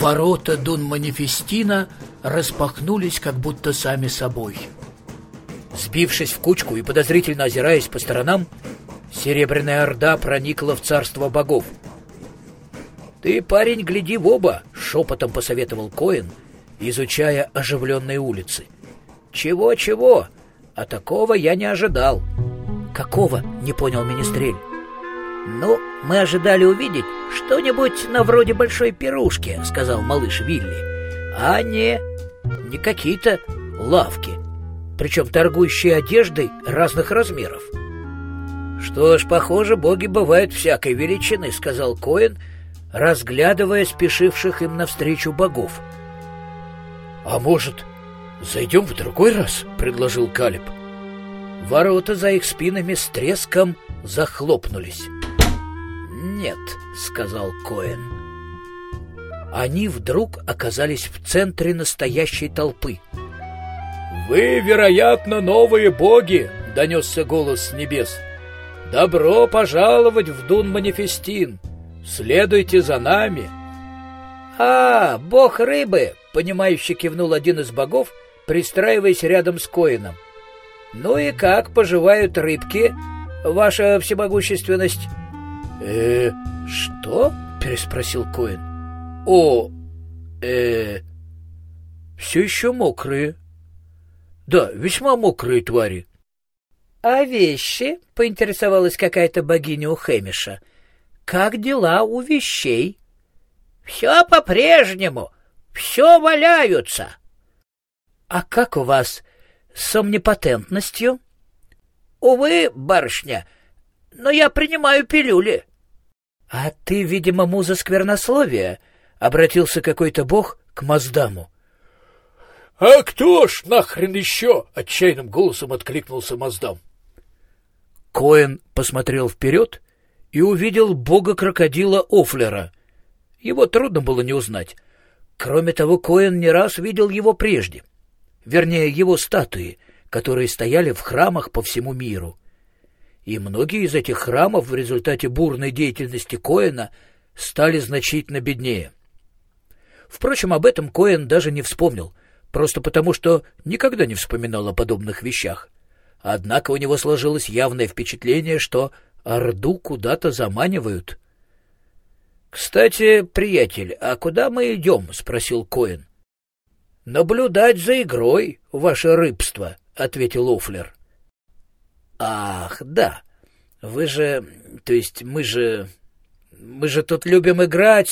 Ворота Дун-Манифестина распахнулись как будто сами собой. Сбившись в кучку и подозрительно озираясь по сторонам, Серебряная Орда проникла в царство богов. «Ты, парень, гляди в оба!» — шепотом посоветовал Коэн, изучая оживленные улицы. «Чего-чего? А такого я не ожидал». «Какого?» — не понял Министрель. «Ну, мы ожидали увидеть что-нибудь на вроде большой пирушки», — сказал малыш Вилли. «А не какие-то лавки, причем торгующие одеждой разных размеров». «Что ж, похоже, боги бывают всякой величины», — сказал Коэн, разглядывая спешивших им навстречу богов. «А может, зайдем в другой раз?» — предложил Калеб. Ворота за их спинами с треском захлопнулись. «Нет», — сказал Коэн. Они вдруг оказались в центре настоящей толпы. «Вы, вероятно, новые боги», — донесся голос с небес. «Добро пожаловать в Дун-Манифестин! Следуйте за нами!» «А, бог рыбы!» — понимающе кивнул один из богов, пристраиваясь рядом с Коэном. «Ну и как поживают рыбки, ваша всемогущественность?» «Что?» — переспросил Коэн. Все еще мокрые. Да, весьма мокрые твари». «А вещи?» — поинтересовалась какая-то богиня у Хэмиша. «Как дела у вещей?» «Все по-прежнему, все валяются». «А как у вас с омнипотентностью?» «Увы, барышня, но я принимаю пилюли». «А ты, видимо, муза сквернословия», — обратился какой-то бог к Маздаму. «А кто ж нахрен еще?» — отчаянным голосом откликнулся Маздам. Коэн посмотрел вперед и увидел бога-крокодила Офлера. Его трудно было не узнать. Кроме того, Коэн не раз видел его прежде. Вернее, его статуи, которые стояли в храмах по всему миру. И многие из этих храмов в результате бурной деятельности Коэна стали значительно беднее. Впрочем, об этом Коэн даже не вспомнил, просто потому, что никогда не вспоминал о подобных вещах. Однако у него сложилось явное впечатление, что Орду куда-то заманивают. «Кстати, приятель, а куда мы идем?» — спросил Коэн. «Наблюдать за игрой, ваше рыбство», — ответил Офлер. «Ах, да, вы же... То есть мы же тут любим играть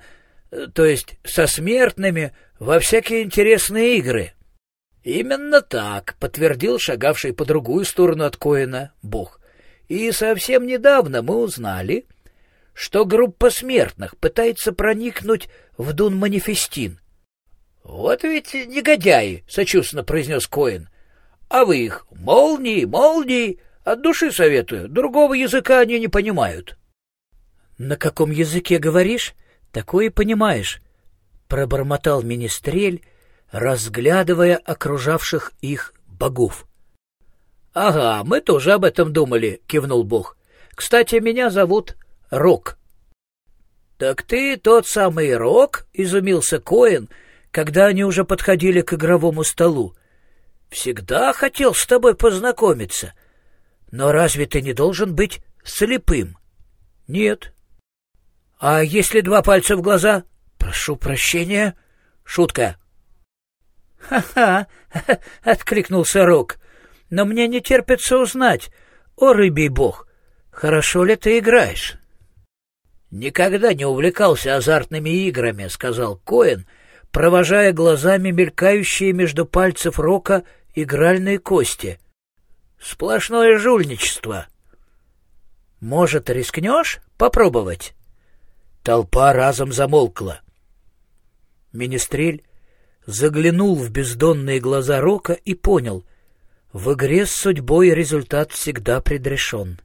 со смертными во всякие интересные игры». «Именно так», — подтвердил шагавший по другую сторону от Коэна бог. «И совсем недавно мы узнали, что группа смертных пытается проникнуть в Дун-Манифестин». «Вот ведь негодяи», — сочувственно произнес Коэн. «А вы их молнии, от души советую, другого языка они не понимают». «На каком языке говоришь, такое и понимаешь», — пробормотал Министрель, разглядывая окружавших их богов. «Ага, мы тоже об этом думали», — кивнул бог. «Кстати, меня зовут Рок». «Так ты тот самый Рок?» — изумился Коэн, когда они уже подходили к игровому столу. «Всегда хотел с тобой познакомиться. Но разве ты не должен быть слепым?» «Нет». «А если 2 пальца в глаза?» «Прошу прощения». «Шутка». «Ха-ха!» — откликнулся Рок. «Но мне не терпится узнать, о рыбий бог, хорошо ли ты играешь?» «Никогда не увлекался азартными играми», — сказал Коэн, провожая глазами мелькающие между пальцев Рока игральные кости. «Сплошное жульничество». «Может, рискнешь попробовать?» Толпа разом замолкла. Министрель заглянул в бездонные глаза Рока и понял — в игре с судьбой результат всегда предрешен.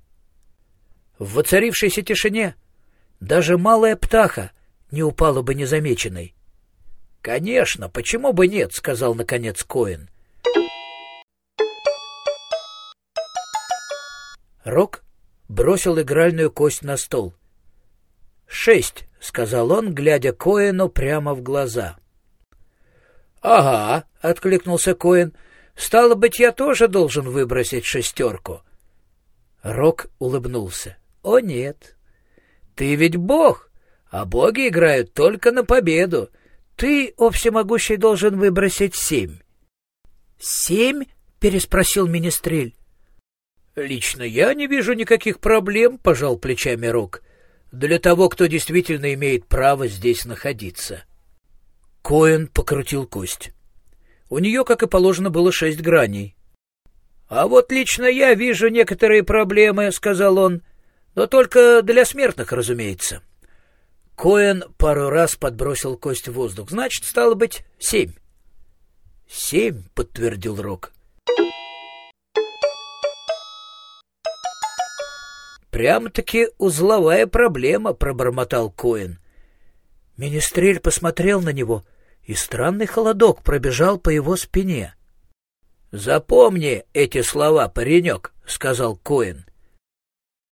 В воцарившейся тишине даже малая птаха не упала бы незамеченной. «Конечно, почему бы нет?» — сказал наконец Коэн. Рок бросил игральную кость на стол. 6, сказал он, глядя Коэну прямо в глаза. «Ага», — откликнулся Коэн, — «стало быть, я тоже должен выбросить 6». Рок улыбнулся. «О, нет. Ты ведь бог, а боги играют только на победу. Ты, о всемогущий, должен выбросить 7». «7?» — переспросил Министрель. «Лично я не вижу никаких проблем», — пожал плечами Рок, «для того, кто действительно имеет право здесь находиться». Коэн покрутил кость. У нее, как и положено, было 6 граней. «А вот лично я вижу некоторые проблемы», — сказал он, — «но только для смертных, разумеется». Коэн пару раз подбросил кость в воздух. «Значит, стало быть, 7». «7», — подтвердил Рок. «Прямо-таки узловая проблема», — пробормотал Коэн. Министрель посмотрел на него, и странный холодок пробежал по его спине. «Запомни эти слова, паренек», — сказал Коэн.